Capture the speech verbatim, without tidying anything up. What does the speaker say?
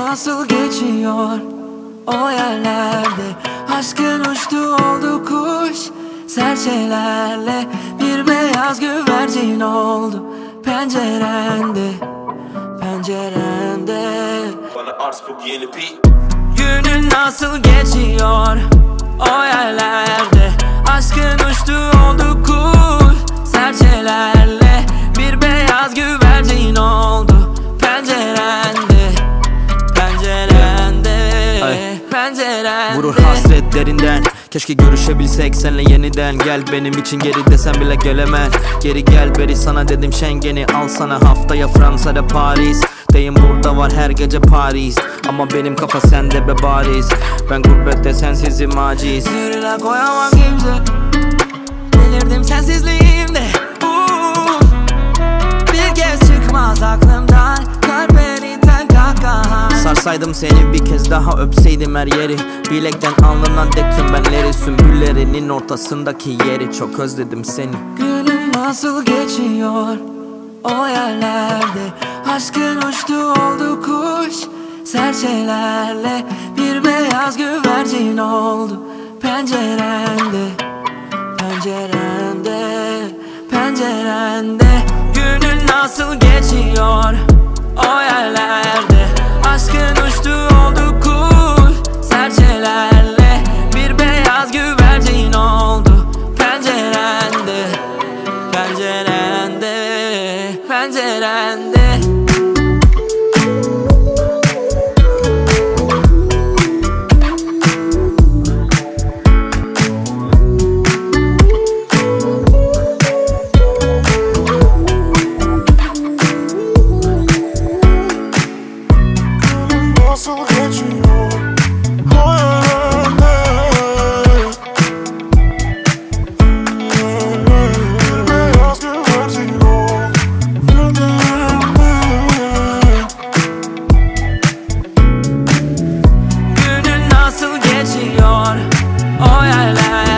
nasıl geçiyor o yerlerde? Aşkın uçtu oldu kuş serçelerle. Bir beyaz güvercin oldu pencerende, pencerende. Bana arz bu yeni beat. Günün nasıl geçiyor o yerlerde? Aşkın uçtu oldu kuş serçelerle. Bir beyaz güvercin oldu pencerende, pencerende, pencerende. Vurur hasretlerinden. Keşke görüşebilsek senle yeniden. Gel benim için geri desem bile gelemem. Geri gel beri sana dedim Schengen'i al sana. Haftaya Fransa'da Paris. Deyim burada var her gece Paris. Ama benim kafa sende be bariz. Ben gurbette sensizim aciz. Sırla koyamam kimse. Delirdim sensizliğimde. uh, Bir kez çıkmaz aklımdan kalperiten kahkahan. Sarsaydım seni bir kez daha öpseydim her yeri. Bilekten alnından dek tüm benleri. Sümbüllerinin ortasındaki yeri. Çok özledim seni. Günüm nasıl geçiyor o yerlerde? Aşkın uçtu oldu kuş serçelerle. Bir beyaz güvercin oldu pencerende, pencerende, pencerende. Günün nasıl geçiyor o yerlerde? Aşkın uçtu oldu kuş serçelerle. Bir beyaz güvercin oldu pencerende, pencerende, pencerende. Nasıl geçiyor o yerlerde? Beyaz güvercin oldu pencerende. Günün nasıl geçiyor o yerlerde?